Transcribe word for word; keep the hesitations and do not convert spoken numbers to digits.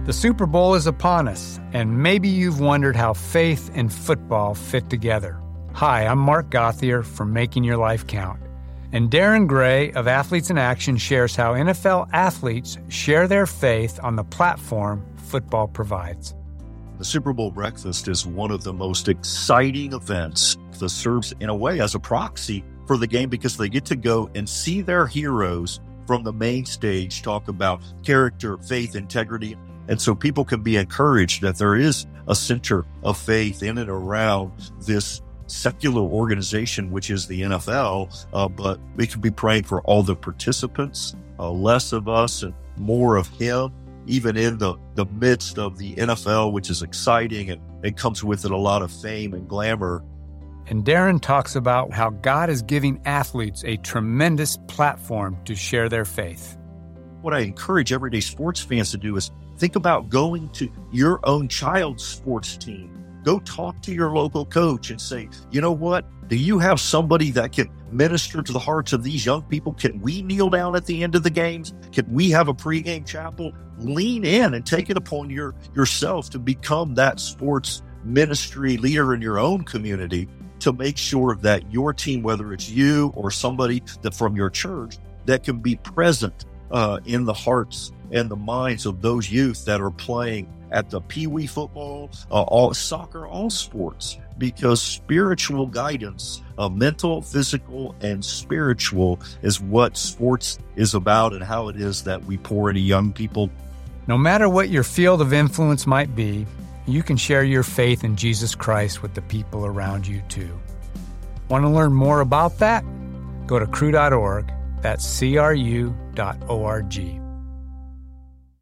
The Super Bowl is upon us, and maybe you've wondered how faith and football fit together. Hi, I'm Mark Gauthier from Making Your Life Count. And Darren Gray of Athletes in Action shares how N F L athletes share their faith on the platform football provides. The Super Bowl breakfast is one of the most exciting events that serves in a way as a proxy for the game because they get to go and see their heroes from the main stage talk about character, faith, integrity. And so people can be encouraged that there is a center of faith in and around this secular organization, which is the N F L. Uh, but we can be praying for all the participants, uh, less of us and more of him, even in the, the midst of the N F L, which is exciting and it comes with it a lot of fame and glamour. And Darren talks about how God is giving athletes a tremendous platform to share their faith. What I encourage everyday sports fans to do is think about going to your own child's sports team. Go talk to your local coach and say, you know what? Do you have somebody that can minister to the hearts of these young people? Can we kneel down at the end of the games? Can we have a pregame chapel? Lean in and take it upon your yourself to become that sports ministry leader in your own community to make sure that your team, whether it's you or somebody that from your church, that can be present uh, in the hearts and the minds of those youth that are playing at the Pee-wee football, uh, all soccer, all sports, because spiritual guidance, uh, mental, physical, and spiritual is what sports is about and how it is that we pour into young people. No matter what your field of influence might be, you can share your faith in Jesus Christ with the people around you too. Want to learn more about that? Go to cru dot org. That's C R U dot O R G.